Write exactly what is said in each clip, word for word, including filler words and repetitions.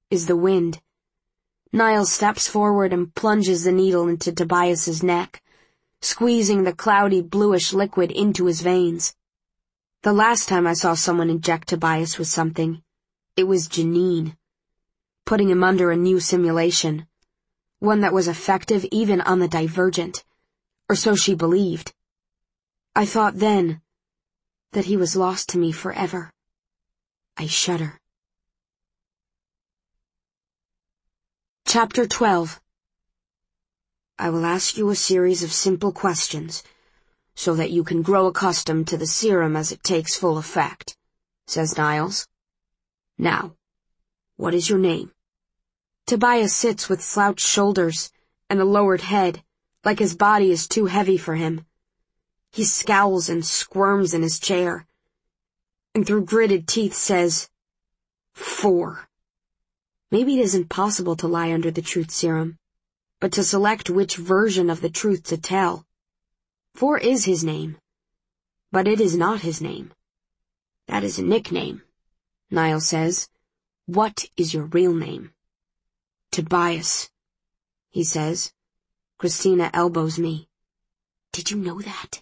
is the wind. Niles steps forward and plunges the needle into Tobias's neck, squeezing the cloudy bluish liquid into his veins. The last time I saw someone inject Tobias with something, it was Janine, putting him under a new simulation, one that was effective even on the Divergent, or so she believed. I thought then that he was lost to me forever. I shudder. Chapter twelve. I will ask you a series of simple questions, so that you can grow accustomed to the serum as it takes full effect, says Niles. Now, what is your name? Tobias sits with slouched shoulders and a lowered head, like his body is too heavy for him. He scowls and squirms in his chair, and through gritted teeth says, Four. Maybe it isn't possible to lie under the truth serum, but to select which version of the truth to tell. Four is his name, but it is not his name. That is a nickname, Niles says. What is your real name? Tobias, he says. Christina elbows me. Did you know that?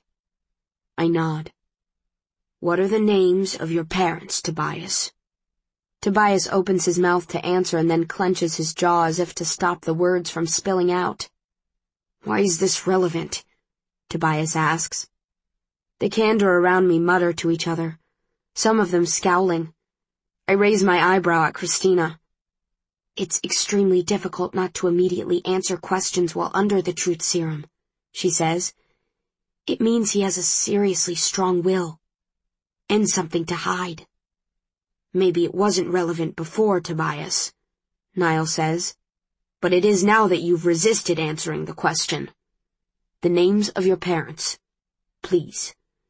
I nod. What are the names of your parents, Tobias? Tobias opens his mouth to answer and then clenches his jaw as if to stop the words from spilling out. Why is this relevant? Tobias asks. The candor around me mutter to each other, some of them scowling. I raise my eyebrow at Christina. It's extremely difficult not to immediately answer questions while under the truth serum, she says. It means he has a seriously strong will, and something to hide. Maybe it wasn't relevant before, Tobias, Niles says, but it is now that you've resisted answering the question. The names of your parents, please.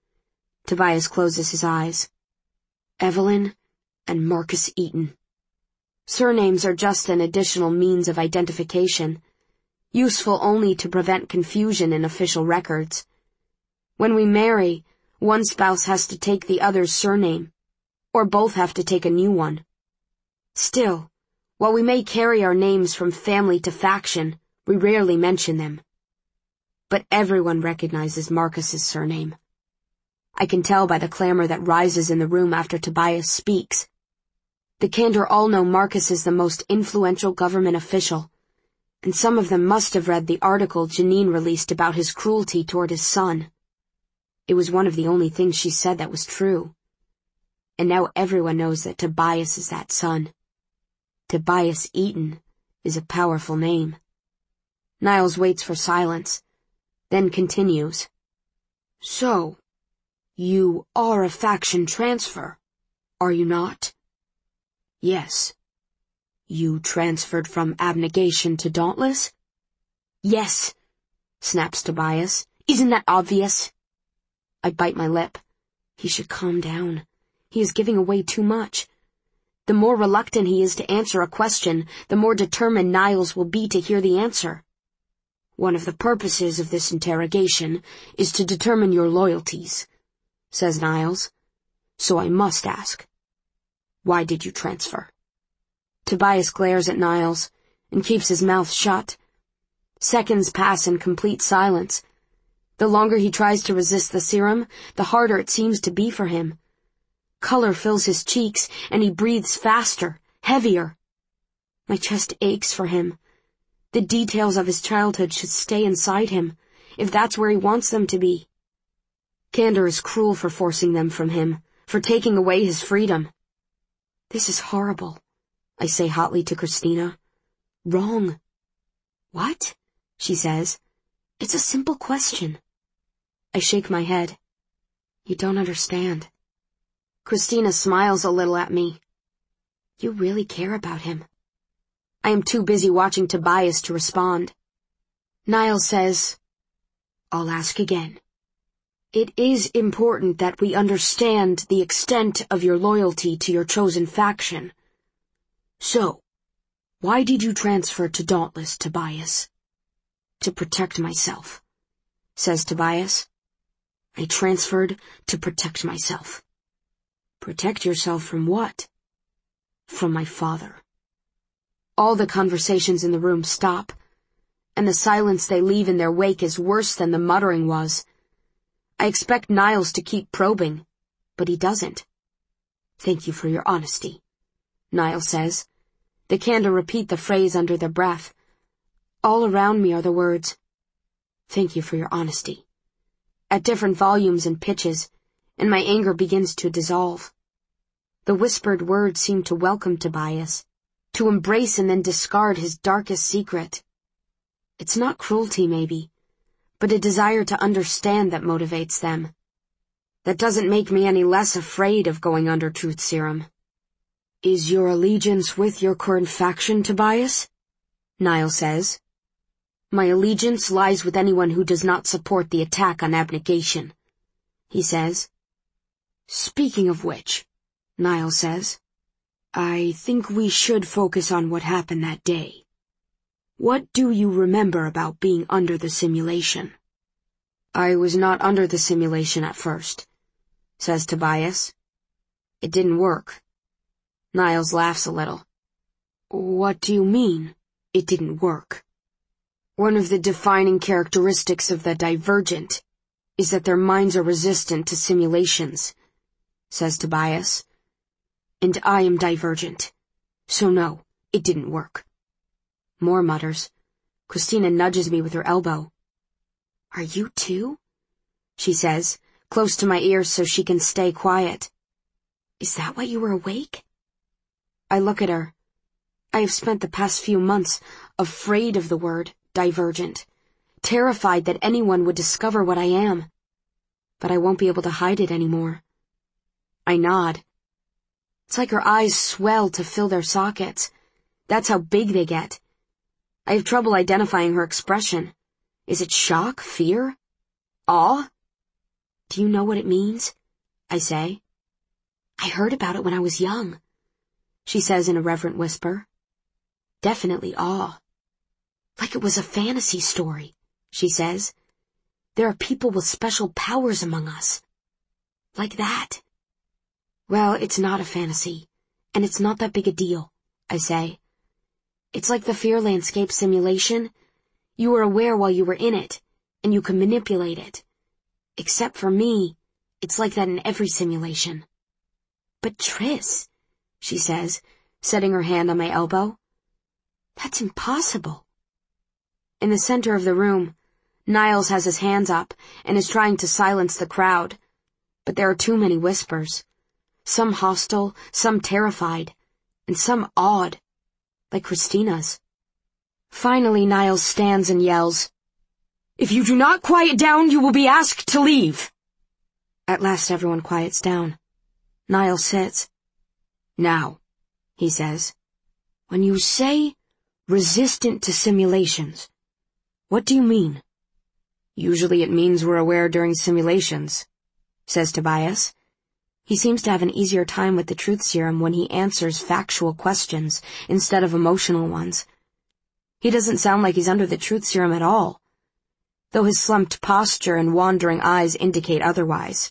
Tobias closes his eyes. Evelyn and Marcus Eaton. Surnames are just an additional means of identification, useful only to prevent confusion in official records. When we marry, one spouse has to take the other's surname, or both have to take a new one. Still, while we may carry our names from family to faction, we rarely mention them. But everyone recognizes Marcus's surname. I can tell by the clamor that rises in the room after Tobias speaks. The Candor all know Marcus is the most influential government official, and some of them must have read the article Janine released about his cruelty toward his son. It was one of the only things she said that was true. And now everyone knows that Tobias is that son. Tobias Eaton is a powerful name. Niles waits for silence, then continues. So, you are a faction transfer, are you not? Yes. You transferred from Abnegation to Dauntless? Yes, snaps Tobias. Isn't that obvious? I bite my lip. He should calm down. He is giving away too much. The more reluctant he is to answer a question, the more determined Niles will be to hear the answer. One of the purposes of this interrogation is to determine your loyalties, says Niles. So I must ask, why did you transfer? Tobias glares at Niles and keeps his mouth shut. Seconds pass in complete silence. The longer he tries to resist the serum, the harder it seems to be for him. Color fills his cheeks, and he breathes faster, heavier. My chest aches for him. The details of his childhood should stay inside him, if that's where he wants them to be. Candor is cruel for forcing them from him, for taking away his freedom. This is horrible, I say hotly to Christina. Wrong. What? She says. It's a simple question. I shake my head. You don't understand. Christina smiles a little at me. You really care about him. I am too busy watching Tobias to respond. Niles says, I'll ask again. It is important that we understand the extent of your loyalty to your chosen faction. So, why did you transfer to Dauntless, Tobias? To protect myself, says Tobias. I transferred to protect myself. Protect yourself from what? From my father. All the conversations in the room stop, and the silence they leave in their wake is worse than the muttering was. I expect Niles to keep probing, but he doesn't. "Thank you for your honesty," Niles says. The Kanda repeat the phrase under their breath. All around me are the words, "Thank you for your honesty," at different volumes and pitches, and my anger begins to dissolve. The whispered words seem to welcome Tobias, to embrace and then discard his darkest secret. It's not cruelty, maybe, but a desire to understand that motivates them. That doesn't make me any less afraid of going under truth serum. "Is your allegiance with your current faction, Tobias?" Niles says. "My allegiance lies with anyone who does not support the attack on abnegation," he says. "Speaking of which," Niles says, "I think we should focus on what happened that day. What do you remember about being under the simulation?" "I was not under the simulation at first," says Tobias. "It didn't work." Niles laughs a little. "What do you mean, it didn't work?" "One of the defining characteristics of the Divergent is that their minds are resistant to simulations," says Tobias. "And I am Divergent, so no, it didn't work." More mutters. Christina nudges me with her elbow. "Are you too?" she says, close to my ear so she can stay quiet. "Is that why you were awake?" I look at her. I have spent the past few months afraid of the word Divergent, terrified that anyone would discover what I am. But I won't be able to hide it anymore. I nod. It's like her eyes swell to fill their sockets. That's how big they get. I have trouble identifying her expression. Is it shock, fear, awe? "Do you know what it means?" I say. "I heard about it when I was young," she says in a reverent whisper. "Definitely awe. Like it was a fantasy story," she says. "There are people with special powers among us. Like that." "Well, it's not a fantasy, and it's not that big a deal," I say. "It's like the fear landscape simulation. You were aware while you were in it, and you can manipulate it. Except for me, it's like that in every simulation." "But Triss," she says, setting her hand on my elbow. "That's impossible." In the center of the room, Niles has his hands up and is trying to silence the crowd, but there are too many whispers. Some hostile, some terrified, and some awed, like Christina's. Finally, Niles stands and yells, "If you do not quiet down, you will be asked to leave." At last everyone quiets down. Niles sits. "Now," he says, "when you say resistant to simulations, what do you mean?" "Usually it means we're aware during simulations," says Tobias. He seems to have an easier time with the truth serum when he answers factual questions instead of emotional ones. He doesn't sound like he's under the truth serum at all, though his slumped posture and wandering eyes indicate otherwise.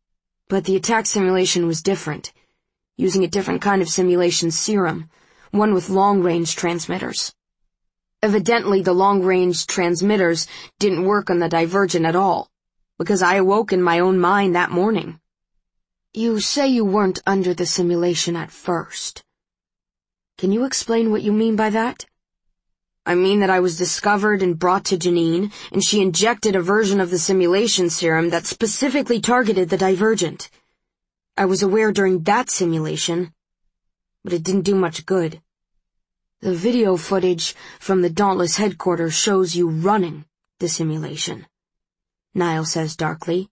But the attack simulation was different, using a different kind of simulation serum, one with long-range transmitters. Evidently, the long-range transmitters didn't work on the Divergent at all, because I awoke in my own mind that morning. "You say you weren't under the simulation at first. Can you explain what you mean by that?" "I mean that I was discovered and brought to Janine, and she injected a version of the simulation serum that specifically targeted the Divergent. I was aware during that simulation, but it didn't do much good. The video footage from the Dauntless headquarters shows you running the simulation," Niles says darkly.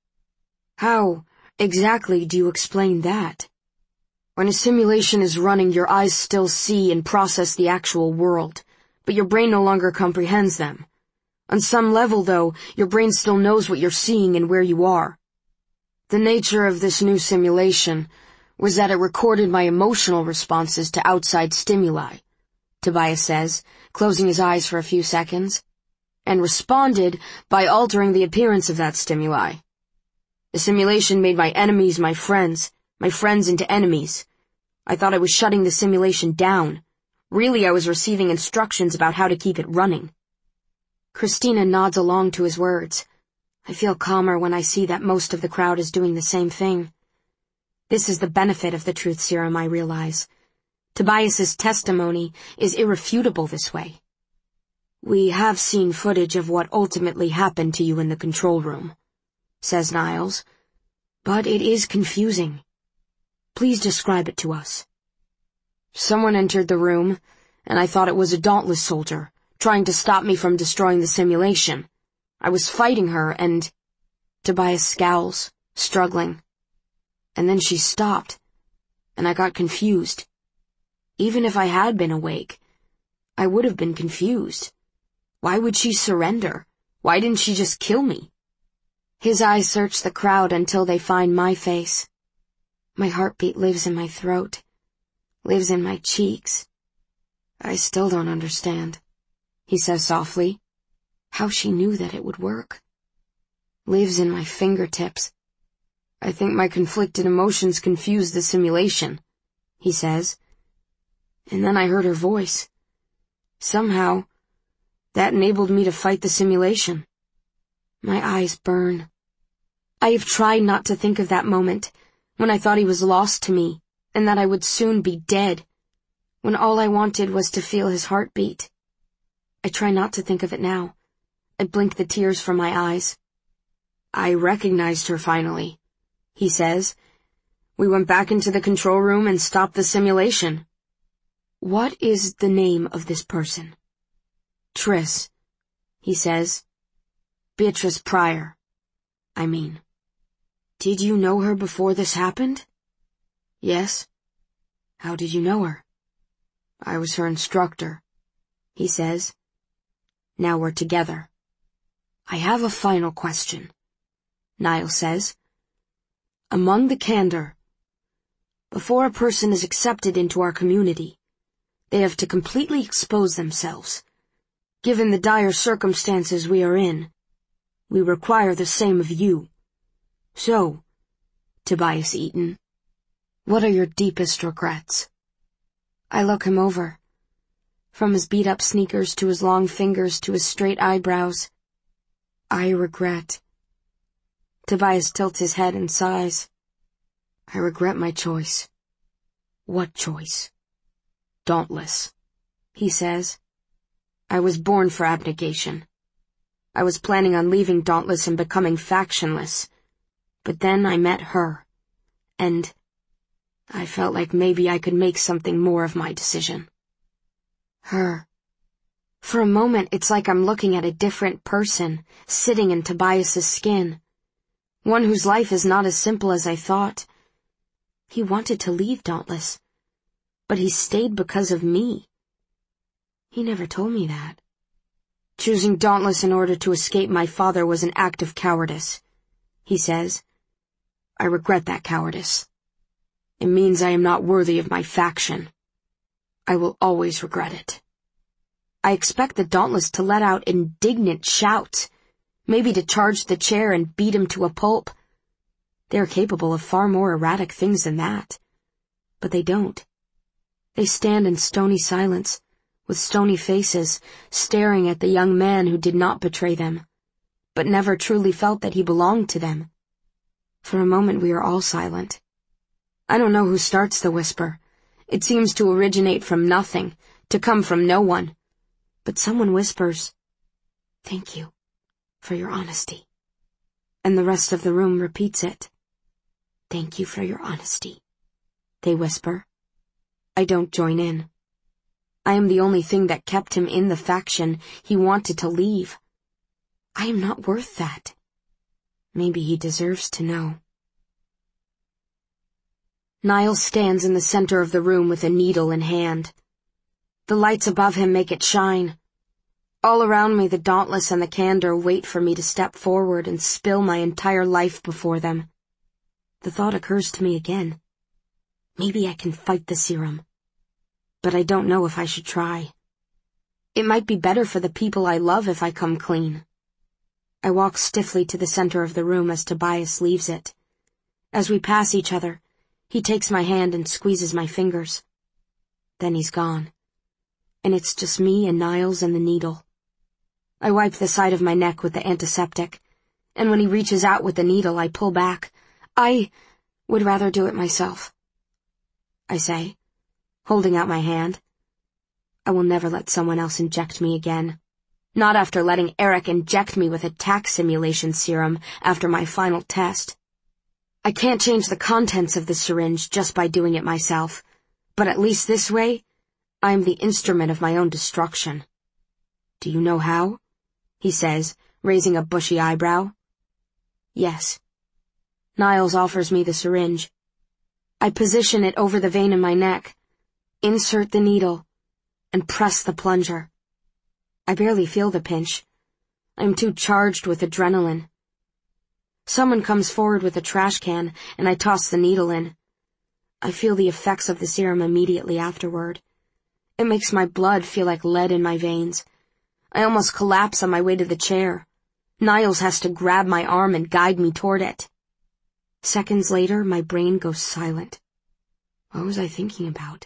"How exactly do you explain that?" "When a simulation is running, your eyes still see and process the actual world, but your brain no longer comprehends them. On some level, though, your brain still knows what you're seeing and where you are. The nature of this new simulation was that it recorded my emotional responses to outside stimuli," Tobias says, closing his eyes for a few seconds, "and responded by altering the appearance of that stimuli. The simulation made my enemies my friends, my friends into enemies. I thought I was shutting the simulation down, Really, I was receiving instructions about how to keep it running. Christina nods along to his words. I feel calmer when I see that most of the crowd is doing the same thing. This is the benefit of the truth serum, I realize. Tobias's testimony is irrefutable this way. We have seen footage of what ultimately happened to you in the control room, says Niles, but it is confusing. Please describe it to us. Someone entered the room, and I thought it was a Dauntless soldier, trying to stop me from destroying the simulation. I was fighting her, and... Tobias scowls, struggling. And then she stopped, and I got confused. Even if I had been awake, I would have been confused. Why would she surrender? Why didn't she just kill me? His eyes search the crowd until they find my face. My heartbeat lives in my throat, lives in my cheeks. I still don't understand, he says softly. How she knew that it would work. Lives in my fingertips. I think my conflicted emotions confused the simulation, he says. And then I heard her voice. Somehow, that enabled me to fight the simulation. My eyes burn. I have tried not to think of that moment, when I thought he was lost to me, and that I would soon be dead, when all I wanted was to feel his heartbeat. I try not to think of it now. I blink the tears from my eyes. I recognized her finally, he says. We went back into the control room and stopped the simulation. What is the name of this person? Triss, he says. Beatrice Pryor, I mean. Did you know her before this happened? Yes. How did you know her? I was her instructor, he says. Now we're together. I have a final question, Niles says. Among the Kandor, before a person is accepted into our community, they have to completely expose themselves. Given the dire circumstances we are in, we require the same of you. So, Tobias Eaton, what are your deepest regrets? I look him over. From his beat-up sneakers to his long fingers to his straight eyebrows. I regret. Tobias tilts his head and sighs. I regret my choice. What choice? Dauntless, he says. I was born for abnegation. I was planning on leaving Dauntless and becoming factionless. But then I met her, and I felt like maybe I could make something more of my decision. Her. For a moment, it's like I'm looking at a different person, sitting in Tobias's skin. One whose life is not as simple as I thought. He wanted to leave Dauntless, but he stayed because of me. He never told me that. Choosing Dauntless in order to escape my father was an act of cowardice, he says. I regret that cowardice. It means I am not worthy of my faction. I will always regret it. I expect the Dauntless to let out indignant shouts, maybe to charge the chair and beat him to a pulp. They are capable of far more erratic things than that. But they don't. They stand in stony silence, with stony faces, staring at the young man who did not betray them, but never truly felt that he belonged to them. For a moment we are all silent. I don't know who starts the whisper. It seems to originate from nothing, to come from no one. But someone whispers, "Thank you for your honesty." And the rest of the room repeats it. "Thank you for your honesty," they whisper. I don't join in. I am the only thing that kept him in the faction he wanted to leave. I am not worth that. Maybe he deserves to know. Niles stands in the center of the room with a needle in hand. The lights above him make it shine. All around me the Dauntless and the Kandor wait for me to step forward and spill my entire life before them. The thought occurs to me again. Maybe I can fight the serum. But I don't know if I should try. It might be better for the people I love if I come clean. I walk stiffly to the center of the room as Tobias leaves it. As we pass each other, he takes my hand and squeezes my fingers. Then he's gone. and it's just me and Niles and the needle. I wipe the side of my neck with the antiseptic, and when he reaches out with the needle, I pull back. I would rather do it myself, I say, holding out my hand. I will never let someone else inject me again. Not after letting Eric inject me with a tax simulation serum after my final test. I can't change the contents of the syringe just by doing it myself, but at least this way, I am the instrument of my own destruction. Do you know how? He says, raising a bushy eyebrow. Yes. Niles offers me the syringe. I position it over the vein in my neck, insert the needle, and press the plunger. I barely feel the pinch. I'm too charged with adrenaline. Someone comes forward with a trash can, and I toss the needle in. I feel the effects of the serum immediately afterward. It makes my blood feel like lead in my veins. I almost collapse on my way to the chair. Niles has to grab my arm and guide me toward it. Seconds later, my brain goes silent. What was I thinking about?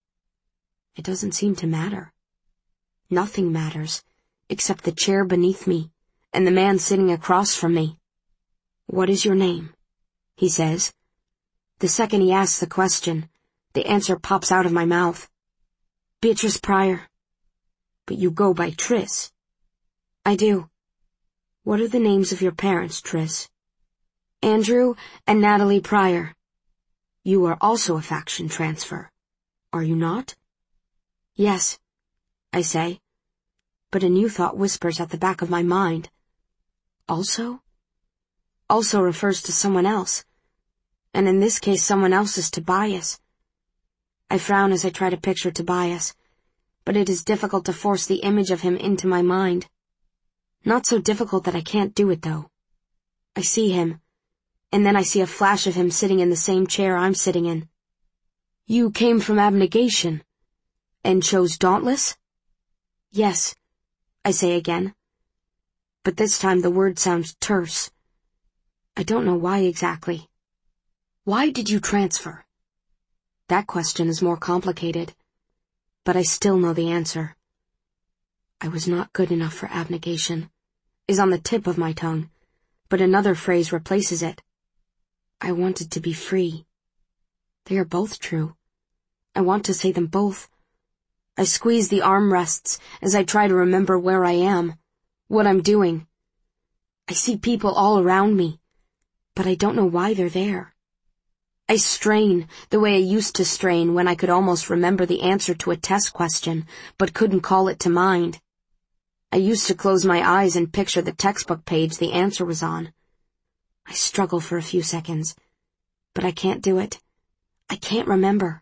It doesn't seem to matter. Nothing matters, except the chair beneath me and the man sitting across from me. What is your name? He says. The second he asks the question, the answer pops out of my mouth. Beatrice Pryor. But you go by Triss. I do. What are the names of your parents, Triss? Andrew and Natalie Pryor. You are also a faction transfer, are you not? Yes, I say, but a new thought whispers at the back of my mind. Also? Also refers to someone else, and in this case someone else is Tobias. I frown as I try to picture Tobias, but it is difficult to force the image of him into my mind. Not so difficult that I can't do it, though. I see him, and then I see a flash of him sitting in the same chair I'm sitting in. You came from abnegation, and chose Dauntless? Yes, I say again, but this time the word sounds terse. I don't know why exactly. Why did you transfer? That question is more complicated, but I still know the answer. I was not good enough for abnegation, is on the tip of my tongue, but another phrase replaces it. I wanted to be free. They are both true. I want to say them both. I squeeze the armrests as I try to remember where I am, what I'm doing. I see people all around me, but I don't know why they're there. I strain the way I used to strain when I could almost remember the answer to a test question, but couldn't call it to mind. I used to close my eyes and picture the textbook page the answer was on. I struggle for a few seconds, but I can't do it. I can't remember.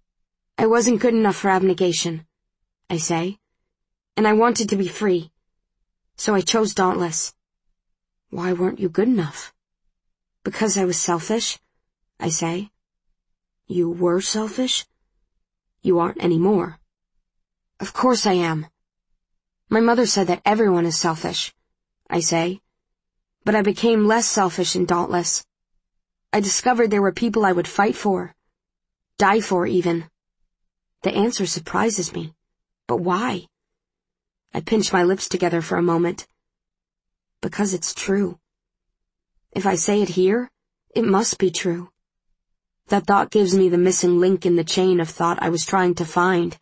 I wasn't good enough for abnegation, I say, and I wanted to be free, so I chose Dauntless. Why weren't you good enough? Because I was selfish, I say. You were selfish? You aren't anymore. Of course I am. My mother said that everyone is selfish, I say, but I became less selfish in Dauntless. I discovered there were people I would fight for, die for even. The answer surprises me, but why? I pinch my lips together for a moment. Because it's true. If I say it here, it must be true. That thought gives me the missing link in the chain of thought I was trying to find.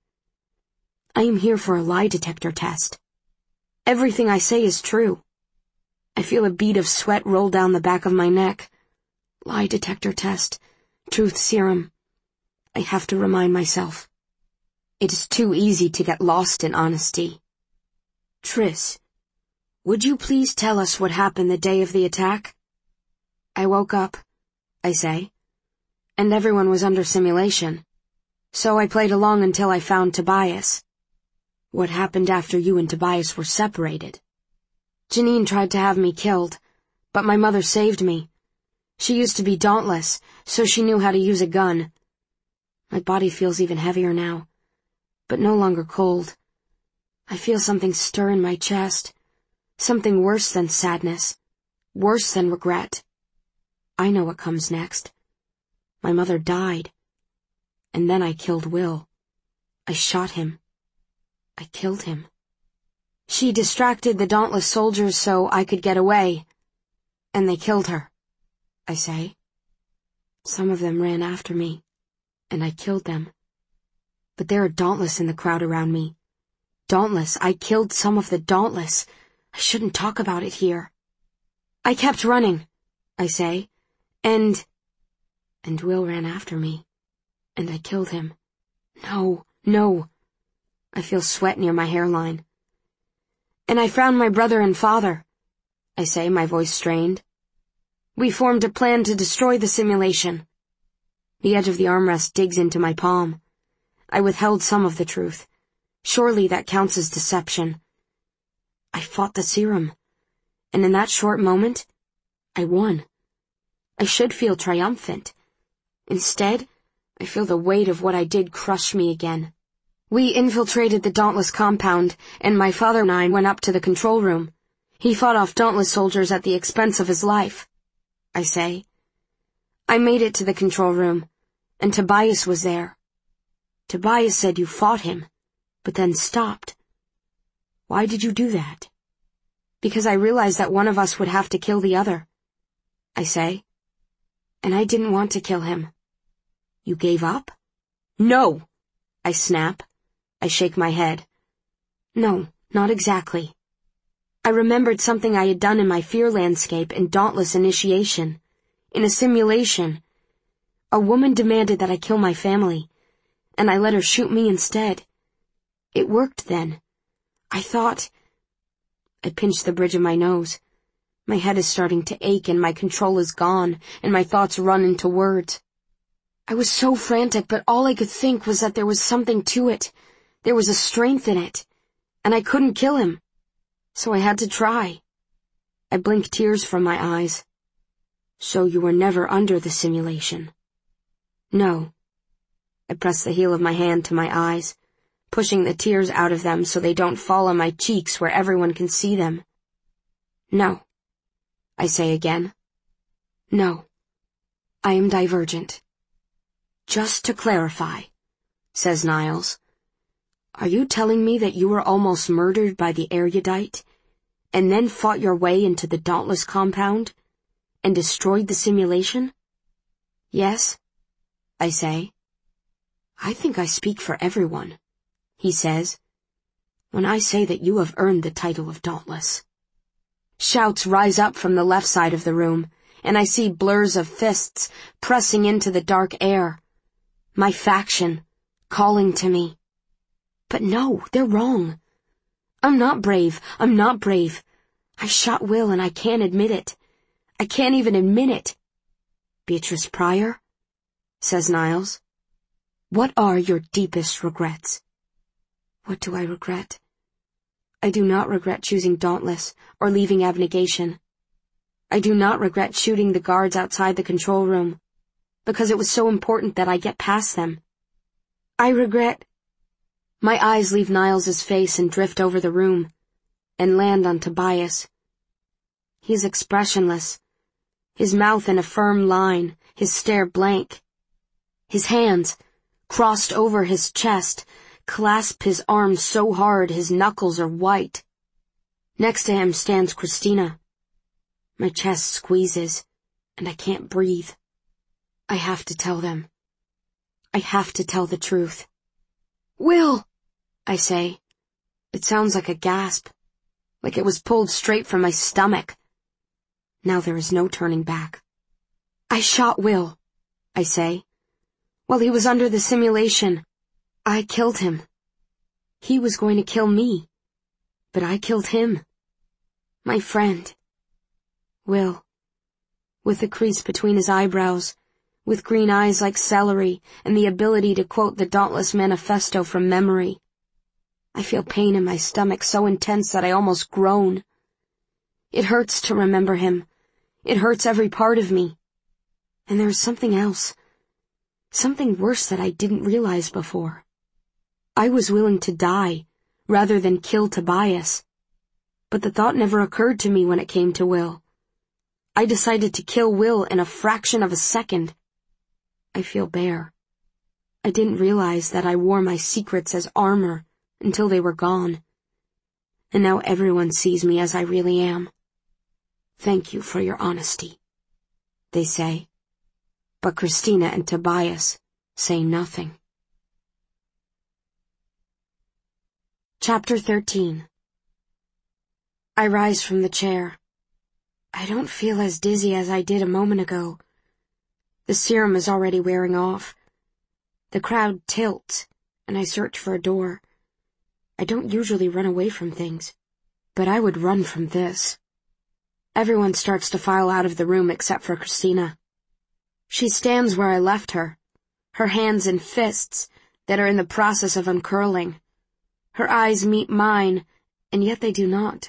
I am here for a lie detector test. Everything I say is true. I feel a bead of sweat roll down the back of my neck. Lie detector test. Truth serum. I have to remind myself. It is too easy to get lost in honesty. Triss, would you please tell us what happened the day of the attack? I woke up, I say, and everyone was under simulation. So I played along until I found Tobias. What happened after you and Tobias were separated? Janine tried to have me killed, but my mother saved me. She used to be dauntless, so she knew how to use a gun. My body feels even heavier now, but no longer cold. I feel something stir in my chest, something worse than sadness, worse than regret. I know what comes next. My mother died, and then I killed Will. I shot him. I killed him. She distracted the dauntless soldiers so I could get away, and they killed her, I say. Some of them ran after me, and I killed them. But there are dauntless in the crowd around me. Dauntless, I killed some of the dauntless. I shouldn't talk about it here. I kept running, I say, and... And Will ran after me, and I killed him. No, no. I feel sweat near my hairline. And I found my brother and father, I say, my voice strained. We formed a plan to destroy the simulation. The edge of the armrest digs into my palm. I withheld some of the truth. Surely that counts as deception. I fought the serum, and in that short moment, I won. I should feel triumphant. Instead, I feel the weight of what I did crush me again. We infiltrated the Dauntless compound, and my father and I went up to the control room. He fought off Dauntless soldiers at the expense of his life, I say. I made it to the control room, and Tobias was there. Tobias said you fought him, but then stopped. Why did you do that? Because I realized that one of us would have to kill the other, I say. And I didn't want to kill him. You gave up? No, I snap. I shake my head. No, not exactly. I remembered something I had done in my fear landscape in Dauntless Initiation. In a simulation. A woman demanded that I kill my family, and I let her shoot me instead. It worked then. I thought... I pinched the bridge of my nose. My head is starting to ache and my control is gone, and my thoughts run into words. I was so frantic, but all I could think was that there was something to it. There was a strength in it, and I couldn't kill him. So I had to try. I blinked tears from my eyes. So you were never under the simulation? No. I pressed the heel of my hand to my eyes, pushing the tears out of them so they don't fall on my cheeks where everyone can see them. No, I say again. No, I am divergent. Just to clarify, says Niles, are you telling me that you were almost murdered by the erudite, and then fought your way into the Dauntless compound, and destroyed the simulation? Yes, I say. I think I speak for everyone, he says, when I say that you have earned the title of Dauntless. Shouts rise up from the left side of the room, and I see blurs of fists pressing into the dark air. My faction, calling to me. But no, they're wrong. I'm not brave, I'm not brave. I shot Will and I can't admit it. I can't even admit it. Beatrice Pryor, says Niles, what are your deepest regrets? What do I regret? I do not regret choosing Dauntless or leaving Abnegation. I do not regret shooting the guards outside the control room, because it was so important that I get past them. I regret... My eyes leave Niles's face and drift over the room, and land on Tobias. He is expressionless, his mouth in a firm line, his stare blank. His hands, crossed over his chest, clasp his arms so hard his knuckles are white. Next to him stands Christina. My chest squeezes, and I can't breathe. I have to tell them. I have to tell the truth. Will, I say. It sounds like a gasp, like it was pulled straight from my stomach. Now there is no turning back. I shot Will, I say. While he was under the simulation, I killed him. He was going to kill me, but I killed him. My friend. Will, with the crease between his eyebrows, with green eyes like celery, and the ability to quote the Dauntless Manifesto from memory. I feel pain in my stomach so intense that I almost groan. It hurts to remember him. It hurts every part of me. And there is something else. Something worse that I didn't realize before. I was willing to die, rather than kill Tobias. But the thought never occurred to me when it came to Will. I decided to kill Will in a fraction of a second. I feel bare. I didn't realize that I wore my secrets as armor, until they were gone. And now everyone sees me as I really am. Thank you for your honesty, they say. But Christina and Tobias say nothing. Chapter thirteen. I rise from the chair. I don't feel as dizzy as I did a moment ago. The serum is already wearing off. The crowd tilts, and I search for a door. I don't usually run away from things, but I would run from this. Everyone starts to file out of the room except for Christina. She stands where I left her, her hands in fists that are in the process of uncurling. Her eyes meet mine, and yet they do not.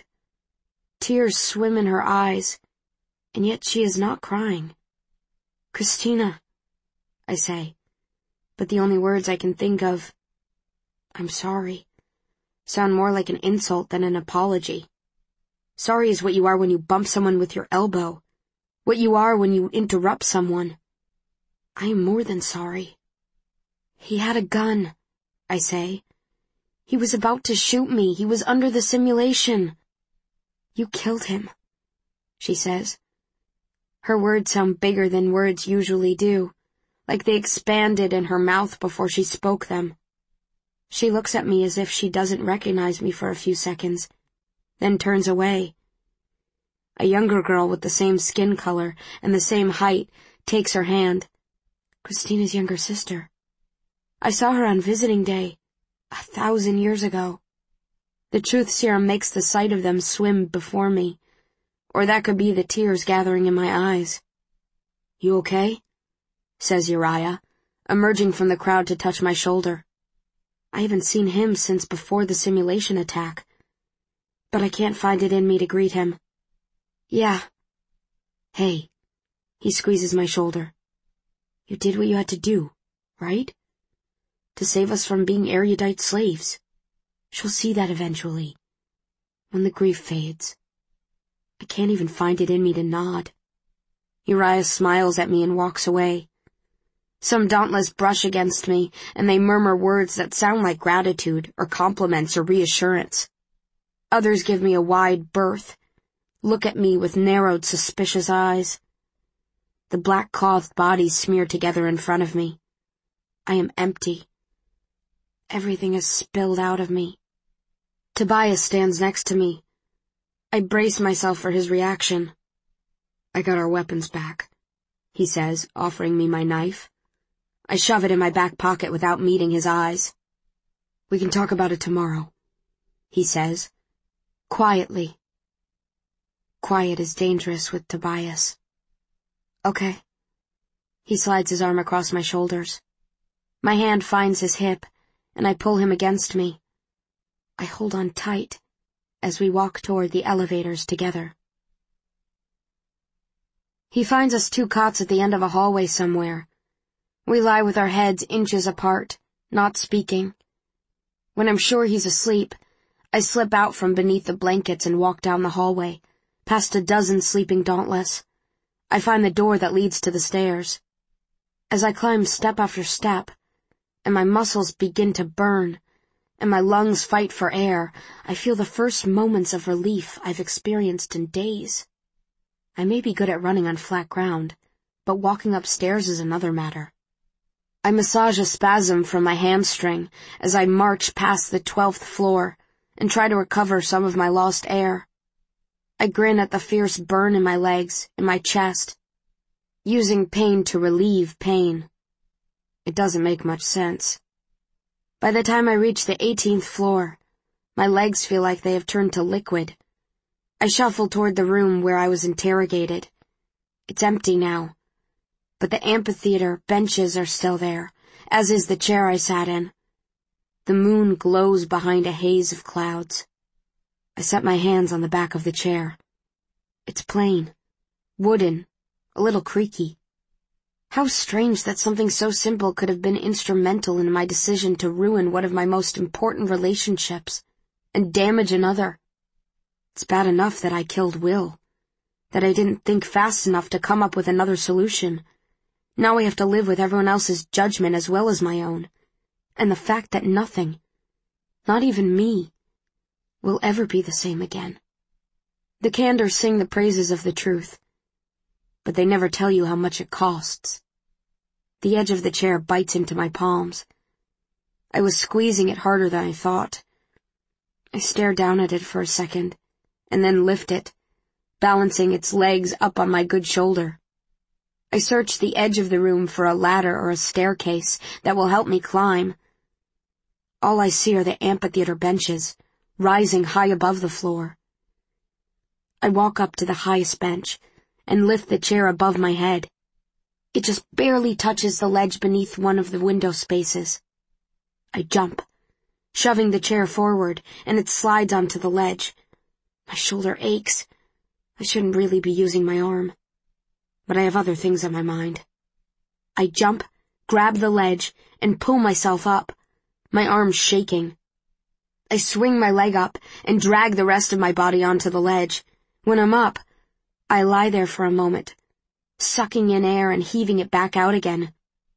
Tears swim in her eyes, and yet she is not crying. Christina, I say, but the only words I can think of, I'm sorry, sound more like an insult than an apology. Sorry is what you are when you bump someone with your elbow, what you are when you interrupt someone. I am more than sorry. He had a gun, I say. He was about to shoot me. He was under the simulation. You killed him, she says. Her words sound bigger than words usually do, like they expanded in her mouth before she spoke them. She looks at me as if she doesn't recognize me for a few seconds, then turns away. A younger girl with the same skin color and the same height takes her hand. Christina's younger sister. I saw her on visiting day, a thousand years ago. The truth serum makes the sight of them swim before me, or that could be the tears gathering in my eyes. You okay? Says Uriah, emerging from the crowd to touch my shoulder. I haven't seen him since before the simulation attack, but I can't find it in me to greet him. Yeah. Hey, he squeezes my shoulder. You did what you had to do, right? To save us from being erudite slaves. She'll see that eventually, when the grief fades. I can't even find it in me to nod. Uriah smiles at me and walks away. Some dauntless brush against me, and they murmur words that sound like gratitude or compliments or reassurance. Others give me a wide berth, look at me with narrowed, suspicious eyes. The black-clothed bodies smear together in front of me. I am empty. Everything is spilled out of me. Tobias stands next to me. I brace myself for his reaction. I got our weapons back, he says, offering me my knife. I shove it in my back pocket without meeting his eyes. We can talk about it tomorrow, he says, quietly. Quiet is dangerous with Tobias. Okay. He slides his arm across my shoulders. My hand finds his hip, and I pull him against me. I hold on tight as we walk toward the elevators together. He finds us two cots at the end of a hallway somewhere. We lie with our heads inches apart, not speaking. When I'm sure he's asleep, I slip out from beneath the blankets and walk down the hallway, past a dozen sleeping dauntless. I find the door that leads to the stairs. As I climb step after step, and my muscles begin to burn, and my lungs fight for air, I feel the first moments of relief I've experienced in days. I may be good at running on flat ground, but walking upstairs is another matter. I massage a spasm from my hamstring as I march past the twelfth floor and try to recover some of my lost air. I grin at the fierce burn in my legs, in my chest, using pain to relieve pain. It doesn't make much sense. By the time I reach the eighteenth floor, my legs feel like they have turned to liquid. I shuffle toward the room where I was interrogated. It's empty now, but the amphitheater benches are still there, as is the chair I sat in. The moon glows behind a haze of clouds. I set my hands on the back of the chair. It's plain, wooden, a little creaky. How strange that something so simple could have been instrumental in my decision to ruin one of my most important relationships and damage another. It's bad enough that I killed Will, that I didn't think fast enough to come up with another solution. Now I have to live with everyone else's judgment as well as my own, and the fact that nothing, not even me, will ever be the same again. The Kandors sing the praises of the truth, but they never tell you how much it costs. The edge of the chair bites into my palms. I was squeezing it harder than I thought. I stare down at it for a second, and then lift it, balancing its legs up on my good shoulder. I search the edge of the room for a ladder or a staircase that will help me climb. All I see are the amphitheater benches, rising high above the floor. I walk up to the highest bench and lift the chair above my head. It just barely touches the ledge beneath one of the window spaces. I jump, shoving the chair forward, and it slides onto the ledge. My shoulder aches. I shouldn't really be using my arm, but I have other things on my mind. I jump, grab the ledge, and pull myself up, my arms shaking. I swing my leg up and drag the rest of my body onto the ledge. When I'm up, I lie there for a moment, sucking in air and heaving it back out again.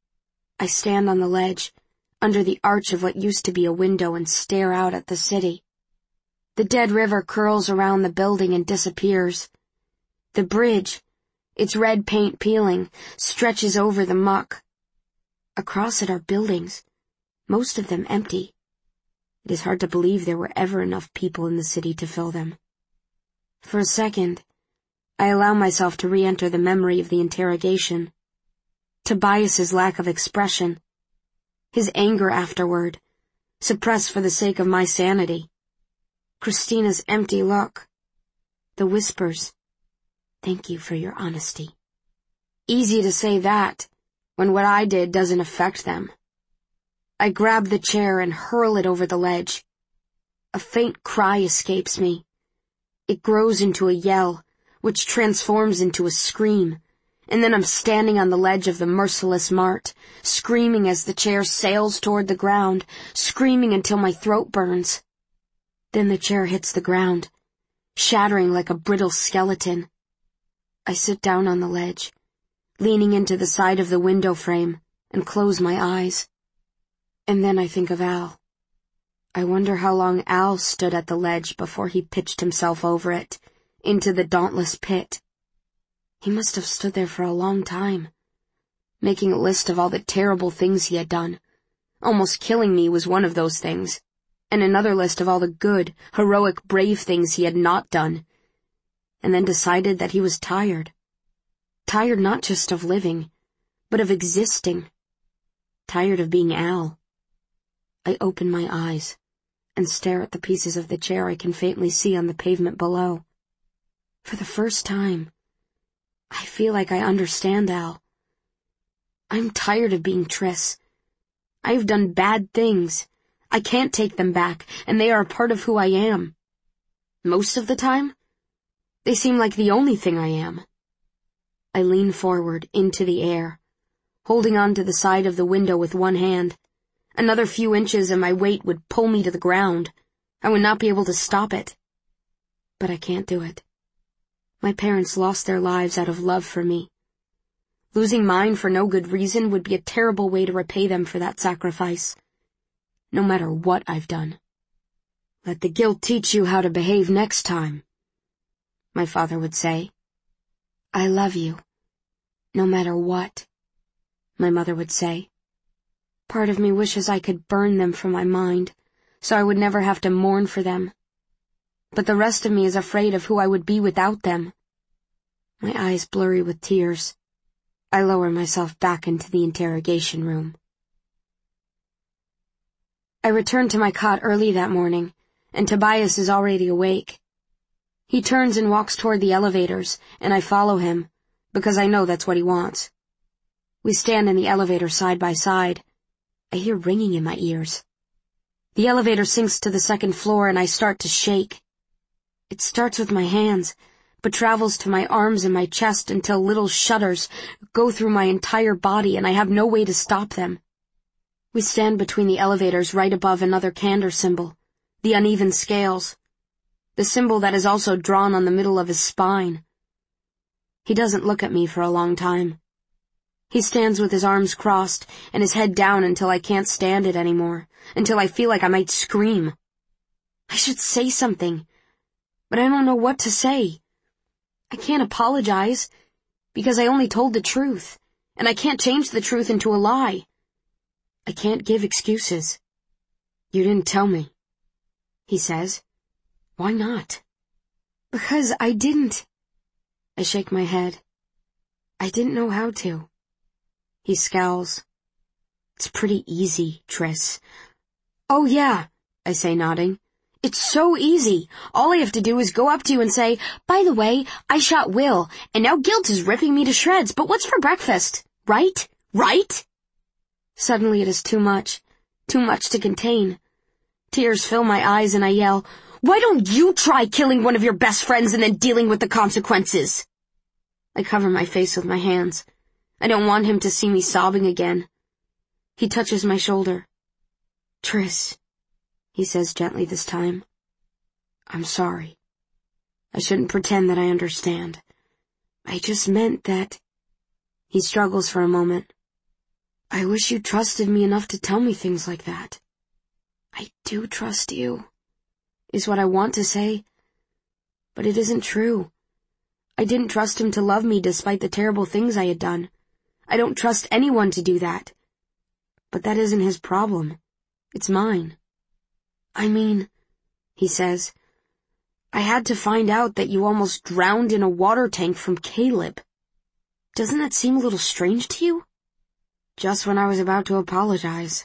I stand on the ledge, under the arch of what used to be a window, and stare out at the city. The dead river curls around the building and disappears. The bridge, its red paint peeling, stretches over the muck. Across it are buildings, most of them empty. It is hard to believe there were ever enough people in the city to fill them. For a second, I allow myself to re-enter the memory of the interrogation. Tobias's lack of expression. His anger afterward, suppressed for the sake of my sanity. Christina's empty look. The whispers. Thank you for your honesty. Easy to say that, when what I did doesn't affect them. I grab the chair and hurl it over the ledge. A faint cry escapes me. It grows into a yell, which transforms into a scream, and then I'm standing on the ledge of the merciless mart, screaming as the chair sails toward the ground, screaming until my throat burns. Then the chair hits the ground, shattering like a brittle skeleton. I sit down on the ledge, leaning into the side of the window frame, and close my eyes. And then I think of Al. I wonder how long Al stood at the ledge before he pitched himself over it, into the dauntless pit. He must have stood there for a long time, making a list of all the terrible things he had done. Almost killing me was one of those things, and another list of all the good, heroic, brave things he had not done, and then decided that he was tired. Tired not just of living, but of existing. Tired of being Al. I open my eyes and stare at the pieces of the chair I can faintly see on the pavement below. For the first time, I feel like I understand Al. I'm tired of being Triss. I've done bad things. I can't take them back, and they are a part of who I am. Most of the time, they seem like the only thing I am. I lean forward into the air, holding on to the side of the window with one hand. Another few inches and my weight would pull me to the ground. I would not be able to stop it. But I can't do it. My parents lost their lives out of love for me. Losing mine for no good reason would be a terrible way to repay them for that sacrifice, no matter what I've done. Let the guilt teach you how to behave next time, my father would say. I love you, no matter what, my mother would say. Part of me wishes I could burn them from my mind, so I would never have to mourn for them. But the rest of me is afraid of who I would be without them. My eyes blurry with tears. I lower myself back into the interrogation room. I return to my cot early that morning, and Tobias is already awake. He turns and walks toward the elevators, and I follow him, because I know that's what he wants. We stand in the elevator side by side. I hear ringing in my ears. The elevator sinks to the second floor, and I start to shake. It starts with my hands, but travels to my arms and my chest until little shudders go through my entire body, and I have no way to stop them. We stand between the elevators right above another Kandor symbol, the uneven scales, the symbol that is also drawn on the middle of his spine. He doesn't look at me for a long time. He stands with his arms crossed and his head down until I can't stand it anymore, until I feel like I might scream. I should say something, but I don't know what to say. I can't apologize, because I only told the truth, and I can't change the truth into a lie. I can't give excuses. You didn't tell me, he says. Why not? Because I didn't. I shake my head. I didn't know how to. He scowls. It's pretty easy, Triss. Oh yeah, I say, nodding. It's so easy. All I have to do is go up to you and say, by the way, I shot Will, and now guilt is ripping me to shreds, but what's for breakfast? Right? Right? Suddenly it is too much. Too much to contain. Tears fill my eyes and I yell, why don't you try killing one of your best friends and then dealing with the consequences? I cover my face with my hands. I don't want him to see me sobbing again. He touches my shoulder. Triss, he says gently this time. I'm sorry. I shouldn't pretend that I understand. I just meant that... He struggles for a moment. I wish you trusted me enough to tell me things like that. I do trust you, is what I want to say. But it isn't true. I didn't trust him to love me despite the terrible things I had done. I don't trust anyone to do that. But that isn't his problem. It's mine. I mean, he says, I had to find out that you almost drowned in a water tank from Caleb. Doesn't that seem a little strange to you? Just when I was about to apologize.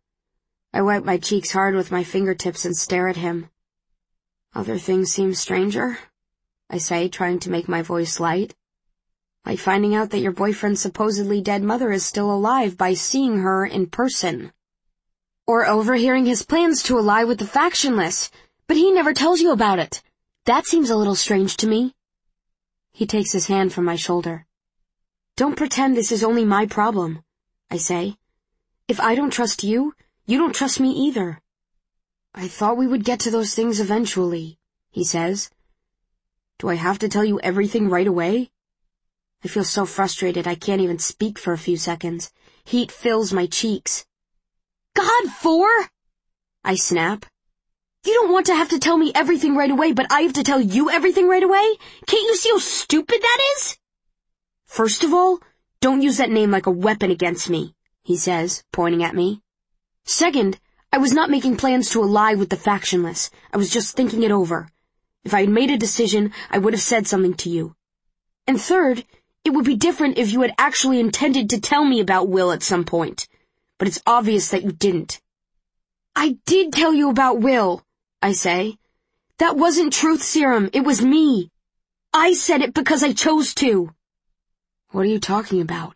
I wipe my cheeks hard with my fingertips and stare at him. Other things seem stranger, I say, trying to make my voice light. Like finding out that your boyfriend's supposedly dead mother is still alive by seeing her in person. Or overhearing his plans to ally with the factionless, but he never tells you about it. That seems a little strange to me. He takes his hand from my shoulder. Don't pretend this is only my problem, I say. If I don't trust you, you don't trust me either. I thought we would get to those things eventually, he says. Do I have to tell you everything right away? I feel so frustrated I can't even speak for a few seconds. Heat fills my cheeks. God, four! I snap. You don't want to have to tell me everything right away, but I have to tell you everything right away? Can't you see how stupid that is? First of all, don't use that name like a weapon against me, he says, pointing at me. Second, I was not making plans to ally with the factionless. I was just thinking it over. If I had made a decision, I would have said something to you. And third, it would be different if you had actually intended to tell me about Will at some point. But it's obvious that you didn't. I did tell you about Will, I say. That wasn't truth serum, it was me. I said it because I chose to. What are you talking about?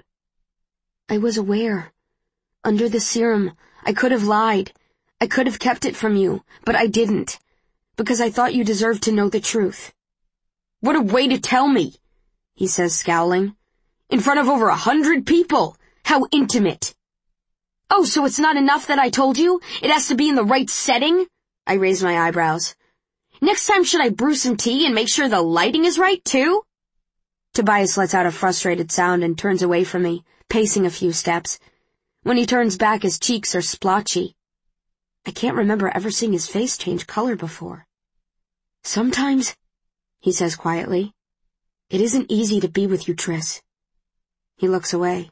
I was aware. Under the serum, I could have lied. I could have kept it from you, but I didn't. Because I thought you deserved to know the truth. What a way to tell me, he says, scowling. In front of over a hundred people. How intimate. Oh, so it's not enough that I told you? It has to be in the right setting? I raise my eyebrows. Next time should I brew some tea and make sure the lighting is right, too? Tobias lets out a frustrated sound and turns away from me, pacing a few steps. When he turns back, his cheeks are splotchy. I can't remember ever seeing his face change color before. Sometimes, he says quietly, it isn't easy to be with you, Triss. He looks away.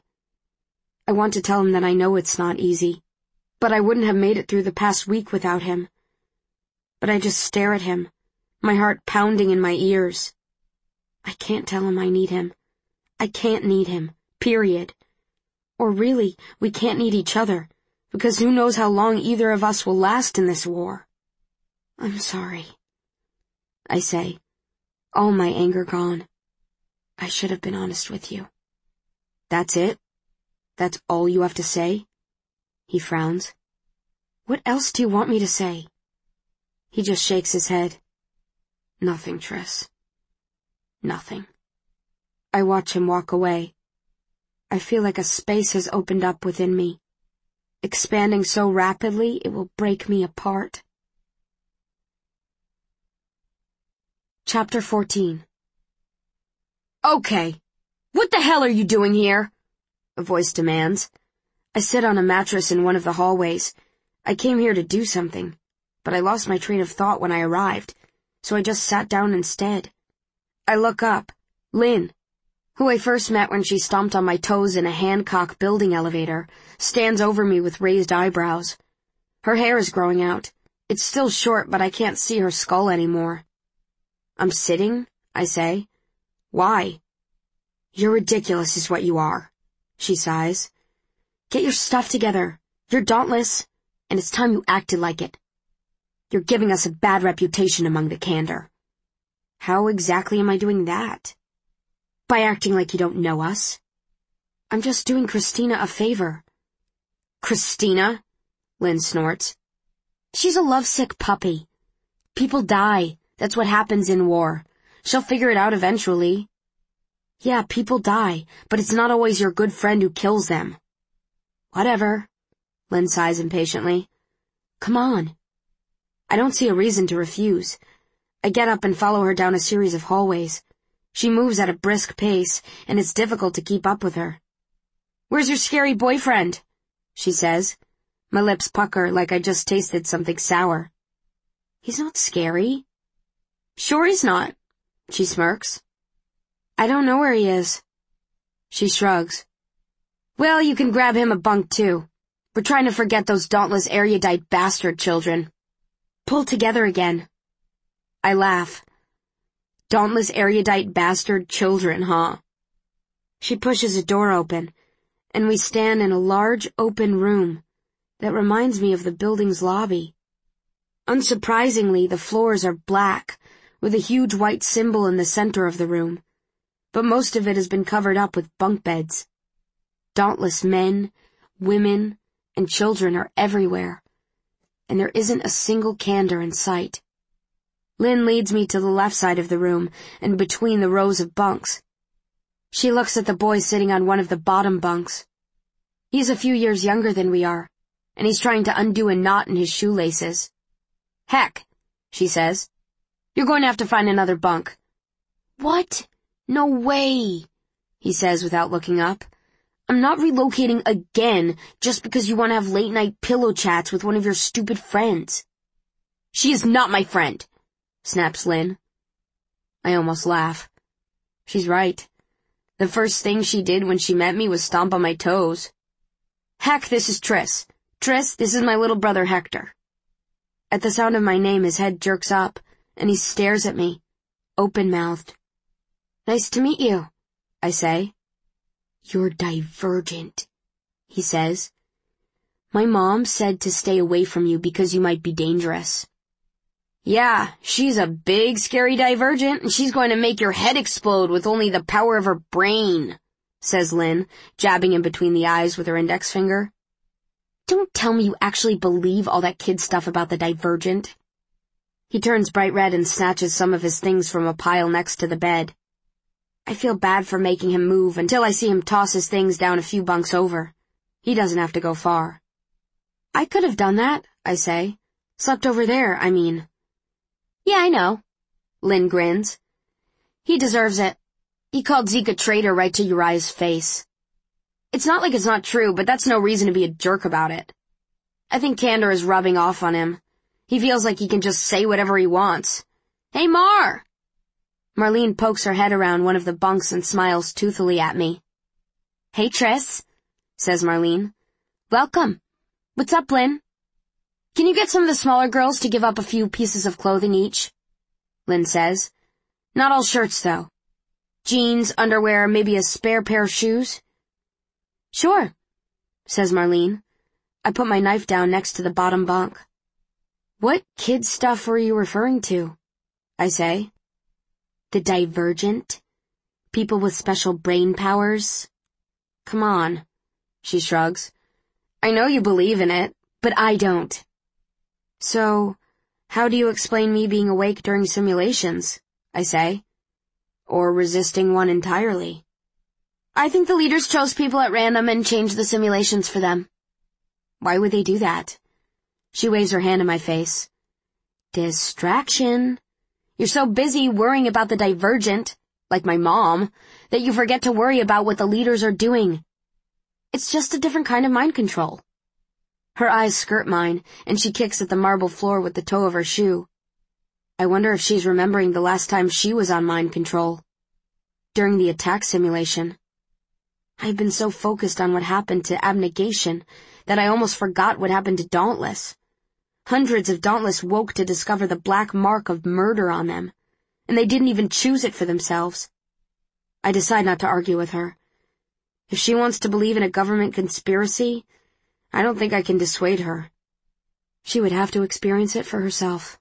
I want to tell him that I know it's not easy, but I wouldn't have made it through the past week without him. But I just stare at him, my heart pounding in my ears. I can't tell him I need him. I can't need him, period. Or really, we can't need each other, because who knows how long either of us will last in this war. I'm sorry, I say, all my anger gone. I should have been honest with you. That's it? That's all you have to say? He frowns. What else do you want me to say? He just shakes his head. Nothing, Triss. Nothing. I watch him walk away. I feel like a space has opened up within me, expanding so rapidly it will break me apart. Chapter fourteen. Okay, what the hell are you doing here? A voice demands. I sit on a mattress in one of the hallways. I came here to do something. but I lost my train of thought when I arrived, so I just sat down instead. I look up. Lynn, who I first met when she stomped on my toes in a Hancock building elevator, stands over me with raised eyebrows. Her hair is growing out. It's still short, but I can't see her skull anymore. I'm sitting, I say. Why? You're ridiculous is what you are, she sighs. Get your stuff together. You're dauntless, and it's time you acted like it. You're giving us a bad reputation among the Candor. How exactly am I doing that? By acting like you don't know us. I'm just doing Christina a favor. Christina? Lynn snorts. She's a lovesick puppy. People die. That's what happens in war. She'll figure it out eventually. Yeah, people die, but it's not always your good friend who kills them. Whatever. Lynn sighs impatiently. Come on. I don't see a reason to refuse. I get up and follow her down a series of hallways. She moves at a brisk pace, and it's difficult to keep up with her. Where's your scary boyfriend? She says. My lips pucker like I just tasted something sour. He's not scary. Sure he's not, she smirks. I don't know where he is. She shrugs. Well, you can grab him a bunk too. We're trying to forget those dauntless erudite bastard children. Pull together again. I laugh. Dauntless erudite bastard children, huh? She pushes a door open, and we stand in a large open room that reminds me of the building's lobby. Unsurprisingly, the floors are black, with a huge white symbol in the center of the room, but most of it has been covered up with bunk beds. Dauntless men, women, and children are everywhere, and there isn't a single Candor in sight. Lynn leads me to the left side of the room and between the rows of bunks. She looks at the boy sitting on one of the bottom bunks. He's a few years younger than we are, and he's trying to undo a knot in his shoelaces. Heck, she says. You're going to have to find another bunk. What? No way, he says without looking up. I'm not relocating again just because you want to have late-night pillow chats with one of your stupid friends. She is not my friend, snaps Lynn. I almost laugh. She's right. The first thing she did when she met me was stomp on my toes. Heck, this is Triss. Triss, this is my little brother Hector. At the sound of my name, his head jerks up, and he stares at me, open-mouthed. Nice to meet you, I say. You're divergent, he says. My mom said to stay away from you because you might be dangerous. Yeah, she's a big, scary divergent, and she's going to make your head explode with only the power of her brain, says Lynn, jabbing him between the eyes with her index finger. Don't tell me you actually believe all that kid stuff about the divergent. He turns bright red and snatches some of his things from a pile next to the bed. I feel bad for making him move until I see him toss his things down a few bunks over. He doesn't have to go far. I could have done that, I say. Slept over there, I mean. Yeah, I know. Lynn grins. He deserves it. He called Zeke a traitor right to Uriah's face. It's not like it's not true, but that's no reason to be a jerk about it. I think Candor is rubbing off on him. He feels like he can just say whatever he wants. Hey, Mar! Marlene pokes her head around one of the bunks and smiles toothily at me. Hey, Triss, says Marlene. Welcome. What's up, Lynn? Can you get some of the smaller girls to give up a few pieces of clothing each? Lynn says. Not all shirts, though. Jeans, underwear, maybe a spare pair of shoes? Sure, says Marlene. I put my knife down next to the bottom bunk. What kid stuff were you referring to? I say. The divergent? People with special brain powers? Come on, she shrugs. I know you believe in it, but I don't. So, how do you explain me being awake during simulations? I say. Or resisting one entirely? I think the leaders chose people at random and changed the simulations for them. Why would they do that? She waves her hand in my face. Distraction. You're so busy worrying about the divergent, like my mom, that you forget to worry about what the leaders are doing. It's just a different kind of mind control. Her eyes skirt mine, and she kicks at the marble floor with the toe of her shoe. I wonder if she's remembering the last time she was on mind control. During the attack simulation. I've been so focused on what happened to Abnegation that I almost forgot what happened to Dauntless. Hundreds of Dauntless woke to discover the black mark of murder on them, and they didn't even choose it for themselves. I decide not to argue with her. If she wants to believe in a government conspiracy, I don't think I can dissuade her. She would have to experience it for herself.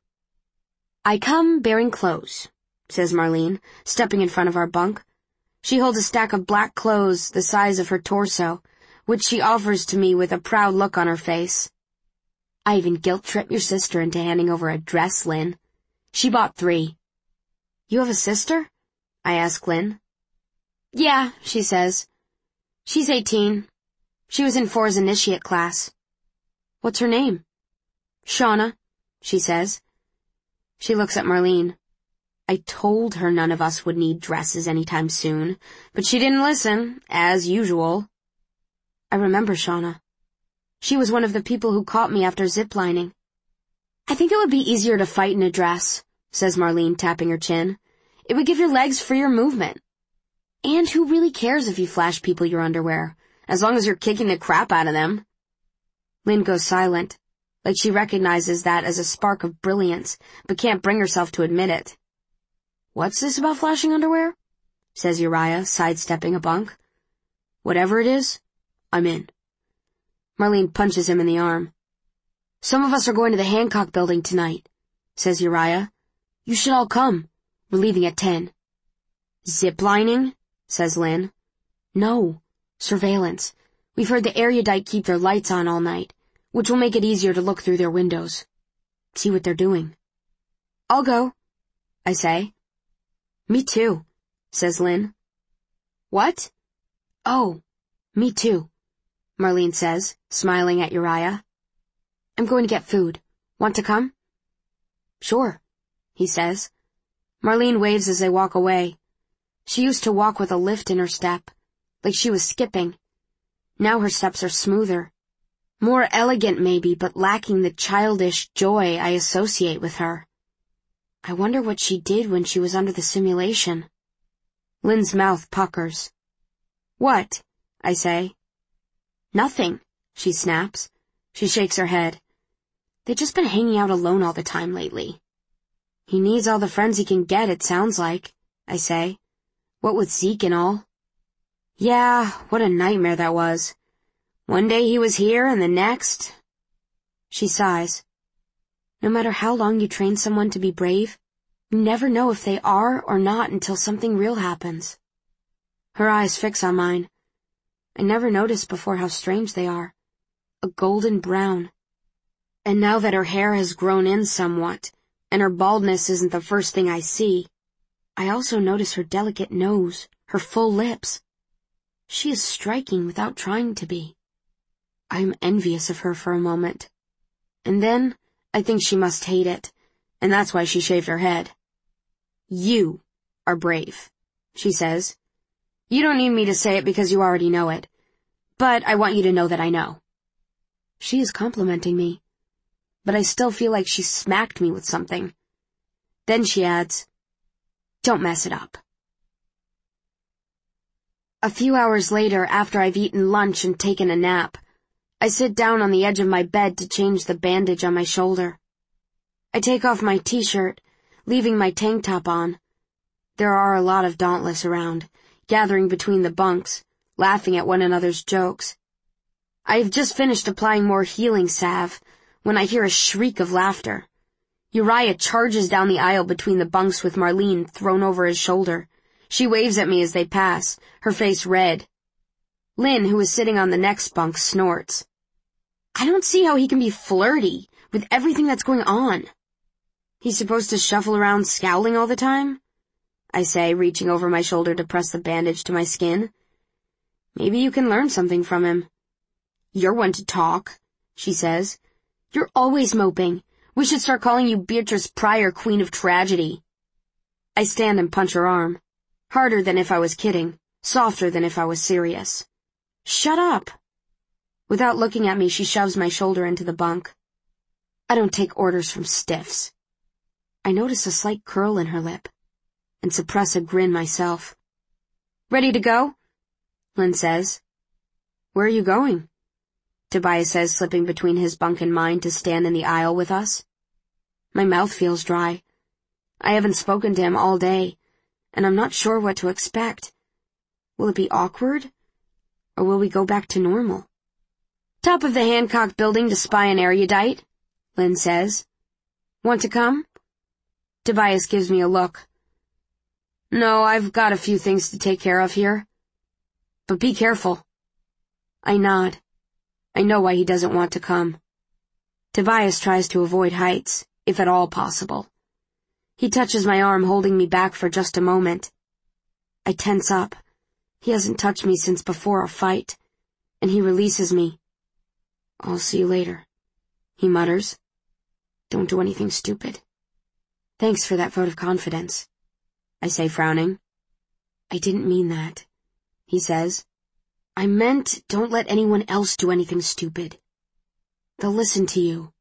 "I come bearing clothes," says Marlene, stepping in front of our bunk. She holds a stack of black clothes the size of her torso, which she offers to me with a proud look on her face. "I even guilt-tripped your sister into handing over a dress, Lynn. She bought three." "You have a sister?" I ask Lynn. "Yeah," she says. "She's eighteen. She was in four's initiate class." "What's her name?" "Shauna," she says. She looks at Marlene. I told her none of us would need dresses anytime soon, but she didn't listen, as usual. I remember Shauna. She was one of the people who caught me after ziplining. "I think it would be easier to fight in a dress," says Marlene, tapping her chin. "It would give your legs freer movement. And who really cares if you flash people your underwear, as long as you're kicking the crap out of them?" Lynn goes silent, like she recognizes that as a spark of brilliance, but can't bring herself to admit it. "What's this about flashing underwear?" says Uriah, sidestepping a bunk. "Whatever it is, I'm in." Marlene punches him in the arm. "Some of us are going to the Hancock building tonight," says Uriah. "You should all come. We're leaving at ten. "Ziplining?" says Lynn. "No. Surveillance. We've heard the erudite keep their lights on all night, which will make it easier to look through their windows. See what they're doing." "I'll go," I say. "Me too," says Lynn. "What?" "Oh, me too," Marlene says, smiling at Uriah. "I'm going to get food. Want to come?" "Sure," he says. Marlene waves as they walk away. She used to walk with a lift in her step, like she was skipping. Now her steps are smoother. More elegant maybe, but lacking the childish joy I associate with her. I wonder what she did when she was under the simulation. Lynn's mouth puckers. "What?" I say. "Nothing," she snaps. She shakes her head. "They've just been hanging out alone all the time lately." "He needs all the friends he can get, it sounds like," I say. "What with Zeke and all." "Yeah, what a nightmare that was. One day he was here and the next." She sighs. "No matter how long you train someone to be brave, you never know if they are or not until something real happens." Her eyes fix on mine. I never noticed before how strange they are. A golden brown. And now that her hair has grown in somewhat, and her baldness isn't the first thing I see, I also notice her delicate nose, her full lips. She is striking without trying to be. I am envious of her for a moment. And then I think she must hate it, and that's why she shaved her head. "You are brave," she says. "You don't need me to say it because you already know it. But I want you to know that I know." She is complimenting me, but I still feel like she smacked me with something. Then she adds, "Don't mess it up." A few hours later, after I've eaten lunch and taken a nap, I sit down on the edge of my bed to change the bandage on my shoulder. I take off my t-shirt, leaving my tank top on. There are a lot of Dauntless around, gathering between the bunks, laughing at one another's jokes. I have just finished applying more healing salve when I hear a shriek of laughter. Uriah charges down the aisle between the bunks with Marlene thrown over his shoulder. She waves at me as they pass, her face red. Lynn, who is sitting on the next bunk, snorts. I don't see how he can be flirty with everything that's going on. He's supposed to shuffle around scowling all the time? I say, reaching over my shoulder to press the bandage to my skin. Maybe you can learn something from him. You're one to talk, she says. You're always moping. We should start calling you Beatrice Pryor, Queen of Tragedy. I stand and punch her arm. Harder than if I was kidding, softer than if I was serious. Shut up. Without looking at me, she shoves my shoulder into the bunk. I don't take orders from stiffs. I notice a slight curl in her lip, and suppress a grin myself. Ready to go? Lynn says. Where are you going? Tobias says, slipping between his bunk and mine to stand in the aisle with us. My mouth feels dry. I haven't spoken to him all day, and I'm not sure what to expect. Will it be awkward, or will we go back to normal? Top of the Hancock building to spy an erudite, Lynn says. Want to come? Tobias gives me a look. No, I've got a few things to take care of here. But be careful. I nod. I know why he doesn't want to come. Tobias tries to avoid heights, if at all possible. He touches my arm, holding me back for just a moment. I tense up. He hasn't touched me since before our fight, and he releases me. I'll see you later, he mutters. Don't do anything stupid. Thanks for that vote of confidence, I say, frowning. I didn't mean that, he says. I meant don't let anyone else do anything stupid. They'll listen to you.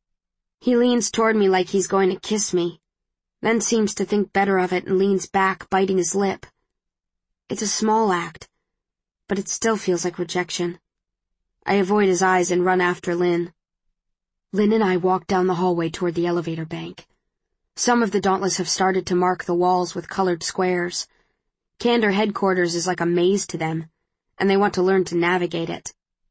He leans toward me like he's going to kiss me, then seems to think better of it and leans back, biting his lip. It's a small act, but it still feels like rejection. I avoid his eyes and run after Lynn. Lynn and I walk down the hallway toward the elevator bank. Some of the Dauntless have started to mark the walls with colored squares. Candor headquarters is like a maze to them, and they want to learn to navigate it.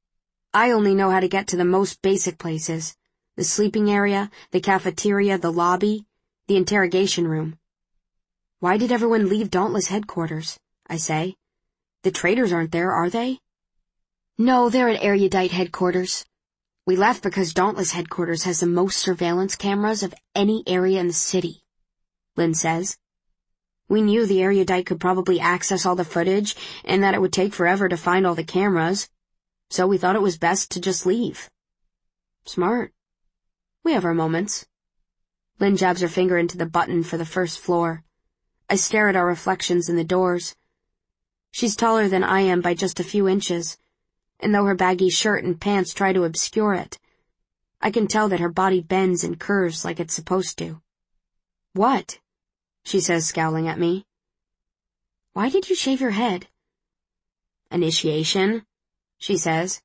I only know how to get to the most basic places: the sleeping area, the cafeteria, the lobby, the interrogation room. Why did everyone leave Dauntless headquarters? I say. The traitors aren't there, are they? No, they're at Erudite headquarters. We left because Dauntless headquarters has the most surveillance cameras of any area in the city, Lynn says. We knew the Erudite could probably access all the footage and that it would take forever to find all the cameras, so we thought it was best to just leave. Smart. We have our moments. Lynn jabs her finger into the button for the first floor. I stare at our reflections in the doors. She's taller than I am by just a few inches, and though her baggy shirt and pants try to obscure it, I can tell that her body bends and curves like it's supposed to. What? She says, scowling at me. Why did you shave your head? Initiation, she says.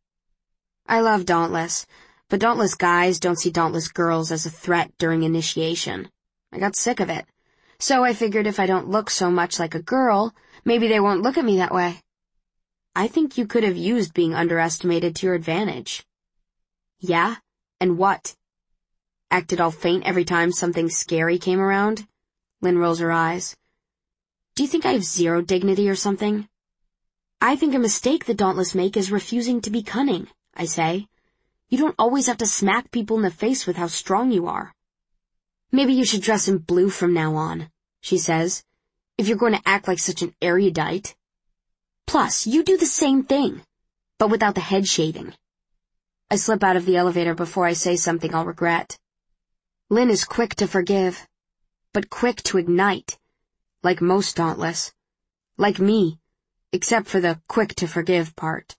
I love Dauntless, but Dauntless guys don't see Dauntless girls as a threat during initiation. I got sick of it, so I figured if I don't look so much like a girl, maybe they won't look at me that way. I think you could have used being underestimated to your advantage. Yeah? And what? Acted all faint every time something scary came around? Lynn rolls her eyes. Do you think I have zero dignity or something? I think a mistake the Dauntless make is refusing to be cunning, I say. You don't always have to smack people in the face with how strong you are. Maybe you should dress in blue from now on, she says, if you're going to act like such an erudite. Plus, you do the same thing, but without the head shaving. I slip out of the elevator before I say something I'll regret. Lynn is quick to forgive, but quick to ignite, like most Dauntless. Like me, except for the quick to forgive part.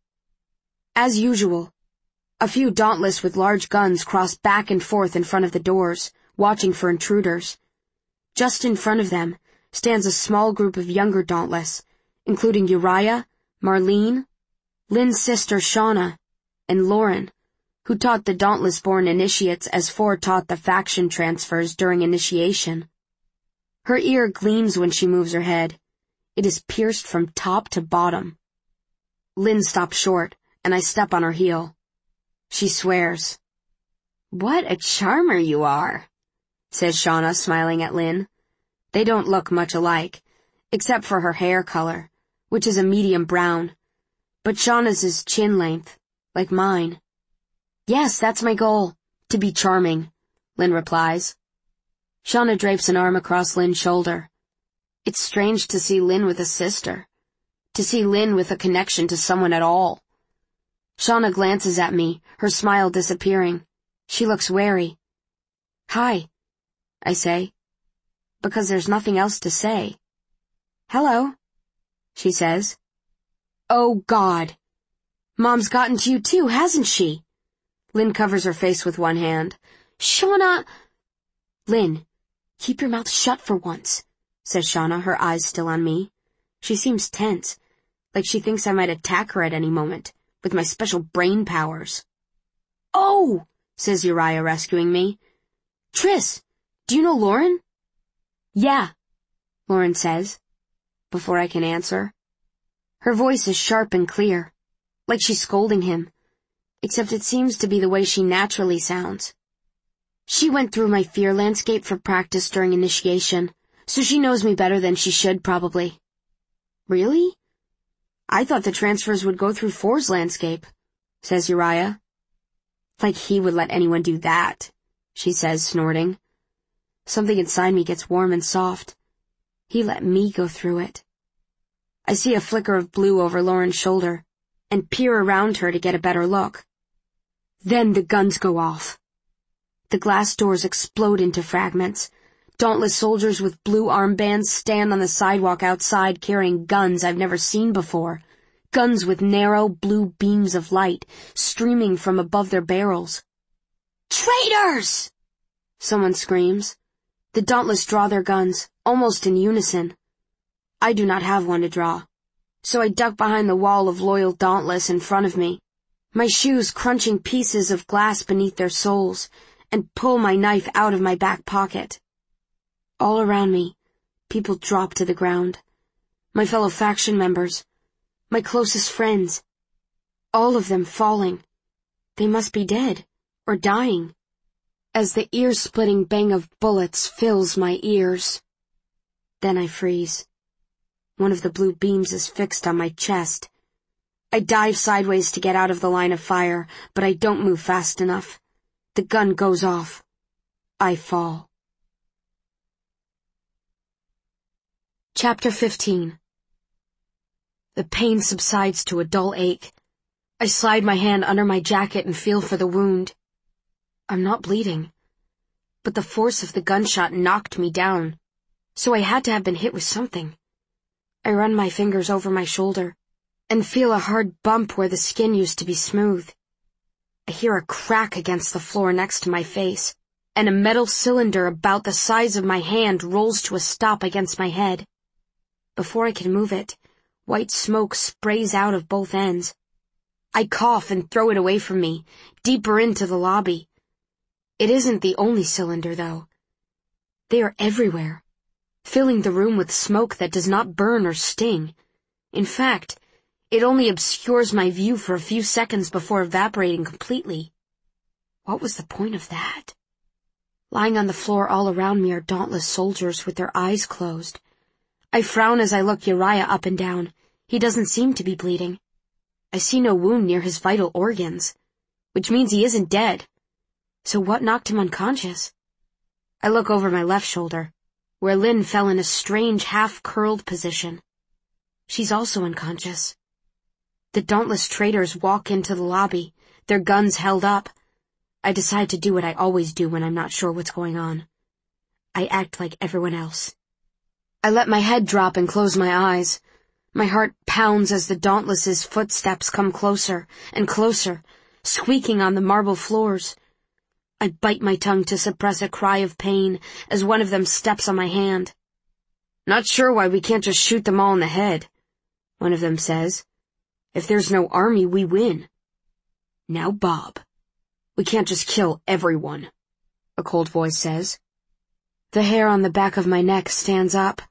As usual, a few Dauntless with large guns cross back and forth in front of the doors, watching for intruders. Just in front of them stands a small group of younger Dauntless, including Uriah, Marlene, Lynn's sister Shauna, and Lauren, who taught the Dauntless-born initiates as Ford taught the faction transfers during initiation. Her ear gleams when she moves her head. It is pierced from top to bottom. Lynn stops short, and I step on her heel. She swears. What a charmer you are, says Shauna, smiling at Lynn. They don't look much alike, except for her hair color, which is a medium brown, but Shauna's is chin length, like mine. Yes, that's my goal, to be charming, Lynn replies. Shauna drapes an arm across Lynn's shoulder. It's strange to see Lynn with a sister, to see Lynn with a connection to someone at all. Shauna glances at me, her smile disappearing. She looks wary. Hi, I say, because there's nothing else to say. Hello, she says. Oh, God. Mom's gotten to you too, hasn't she? Lynn covers her face with one hand. Shauna! Lynn, keep your mouth shut for once, says Shauna, her eyes still on me. She seems tense, like she thinks I might attack her at any moment, with my special brain powers. Oh, says Uriah, rescuing me. Tris, do you know Lauren? Yeah, Lauren says, before I can answer. Her voice is sharp and clear, like she's scolding him, except it seems to be the way she naturally sounds. She went through my fear landscape for practice during initiation, so she knows me better than she should, probably. Really? I thought the transfers would go through Four's landscape, says Uriah. Like he would let anyone do that, she says, snorting. Something inside me gets warm and soft. He let me go through it. I see a flicker of blue over Lauren's shoulder, and peer around her to get a better look. Then the guns go off. The glass doors explode into fragments. Dauntless soldiers with blue armbands stand on the sidewalk outside carrying guns I've never seen before. Guns with narrow blue beams of light streaming from above their barrels. Traitors! Someone screams. The Dauntless draw their guns, almost in unison. I do not have one to draw, so I duck behind the wall of loyal Dauntless in front of me, my shoes crunching pieces of glass beneath their soles, and pull my knife out of my back pocket. All around me, people drop to the ground. My fellow faction members, my closest friends, all of them falling. They must be dead, or dying, as the ear-splitting bang of bullets fills my ears. Then I freeze. One of the blue beams is fixed on my chest. I dive sideways to get out of the line of fire, but I don't move fast enough. The gun goes off. I fall. Chapter fifteen. The pain subsides to a dull ache. I slide my hand under my jacket and feel for the wound. I'm not bleeding, but the force of the gunshot knocked me down, so I had to have been hit with something. I run my fingers over my shoulder and feel a hard bump where the skin used to be smooth. I hear a crack against the floor next to my face, and a metal cylinder about the size of my hand rolls to a stop against my head. Before I can move it, white smoke sprays out of both ends. I cough and throw it away from me, deeper into the lobby. It isn't the only cylinder, though. They are everywhere, filling the room with smoke that does not burn or sting. In fact, it only obscures my view for a few seconds before evaporating completely. What was the point of that? Lying on the floor all around me are dauntless soldiers with their eyes closed. I frown as I look Uriah up and down. He doesn't seem to be bleeding. I see no wound near his vital organs, which means he isn't dead. So what knocked him unconscious? I look over my left shoulder, where Lynn fell in a strange half-curled position. She's also unconscious. The dauntless traitors walk into the lobby, their guns held up. I decide to do what I always do when I'm not sure what's going on. I act like everyone else. I let my head drop and close my eyes. My heart pounds as the Dauntless's footsteps come closer and closer, squeaking on the marble floors. I bite my tongue to suppress a cry of pain as one of them steps on my hand. Not sure why we can't just shoot them all in the head, one of them says. If there's no army, we win. Now, Bob, we can't just kill everyone, a cold voice says. The hair on the back of my neck stands up.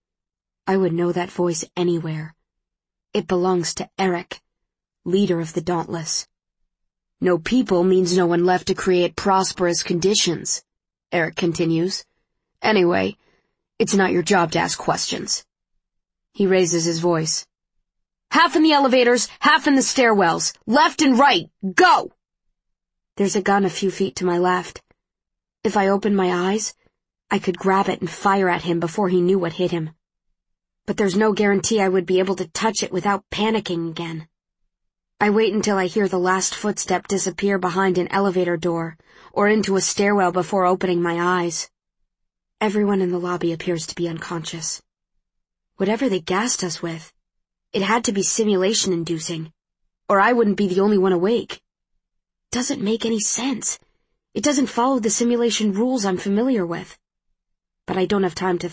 I would know that voice anywhere. It belongs to Eric, leader of the Dauntless. No people means no one left to create prosperous conditions, Eric continues. Anyway, it's not your job to ask questions. He raises his voice. Half in the elevators, half in the stairwells. Left and right. Go! There's a gun a few feet to my left. If I opened my eyes, I could grab it and fire at him before he knew what hit him. But there's no guarantee I would be able to touch it without panicking again. I wait until I hear the last footstep disappear behind an elevator door or into a stairwell before opening my eyes. Everyone in the lobby appears to be unconscious. Whatever they gassed us with, it had to be simulation-inducing. Or I wouldn't be the only one awake. Doesn't make any sense. It doesn't follow the simulation rules I'm familiar with. But I don't have time to